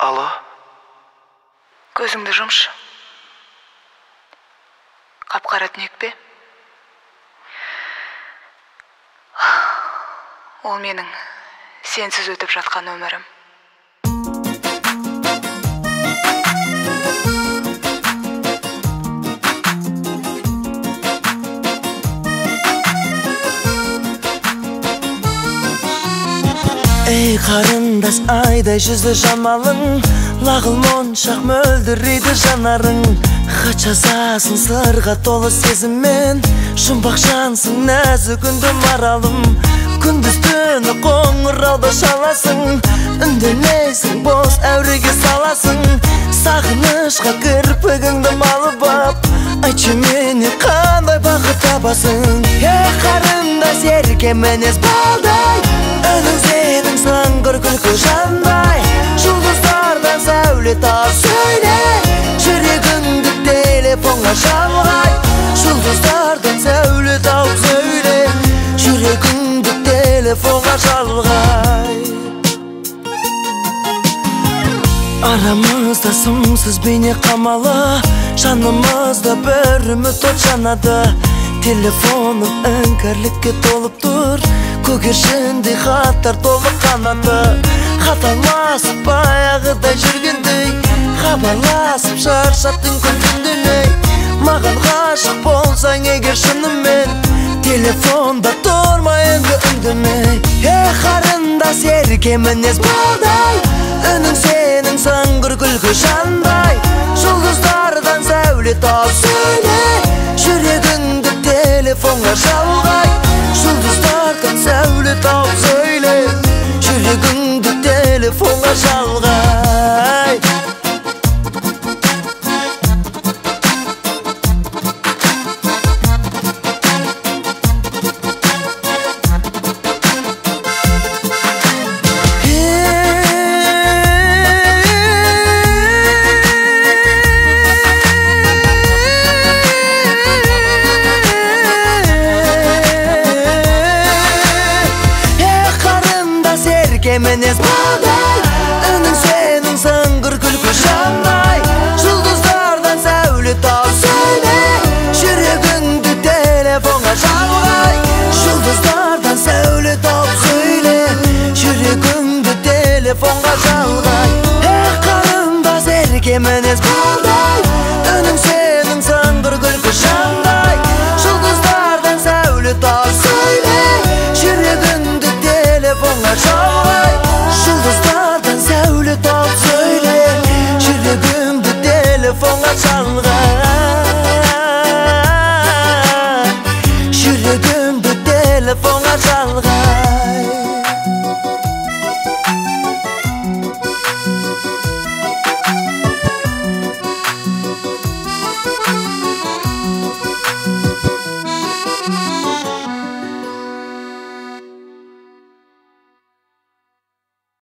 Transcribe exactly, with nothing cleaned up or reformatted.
Alo. Көзіңді жұмшы. Қап-қара түнек пе? Ол менің сенсіз өтіп жатқан өмірім. Ей қарындас, айдай жүзді жамалың, лағыл моншақ мөлдірейді жанарың. Хат жазасың сырға толы сезіммен, жұмбақ жансың нәзік үнді маралым. Күндіз түні қоңырауды шаласың, үндемейсің бос әуреге саласың. Сағынышқа кірпігіңді малып ап, айтшы менен қандай бақыт табасың. Ей қарындас, ерке мінез балдай, үнің сенің сыңғыр күлкі жандай. Жұлдыздардан сәуле тап сөйле, жүрегіңді телефонға жалғай. Жұлдыздардан сәуле тап сөйле, жүрегіңді телефонға жалғай. Арамызда сымсыз бейне қамалы, жанымызда бір үміт от жанады. Телефоным іңкәрлікке толып тұр, көгершіндей хаттар толы қанаты. Хаталасып баяғыдай жүргендей, хабарласып шаршаттың күн-түндемей. Маған ғашық болсаң егер шынымен, телефонда тұрма енді үндемей. Ей қарындас, ерке мінез балдай, үнің сенің сыңғыр күлкі жандай. Жұлдыздардан сәуле тап сөйле, жүрегіңді телефонға жалғай. Жұлдыздардан сәуле тап сөйле, жүрегіңді телефонға жалғай. Мінез балдай, үнің сенің сыңғыр күлкі жандай. Жұлдыздардан сәуле тап сөйле, жүрегіңді телефонға жалғай. Жұлдыздардан сәуле тап сөйле, жүрегіңді телефонға жалғай. Ей қарындас, ерке мінез балдай, үнің сенің сыңғыр күлкі жандай. Жұлдыздардан сәуле тап сөйле, жүрегіңді телефонға жалғай. Жұлдыздардан сәуле тап сөйле, жүрегімді телефонға жалғай.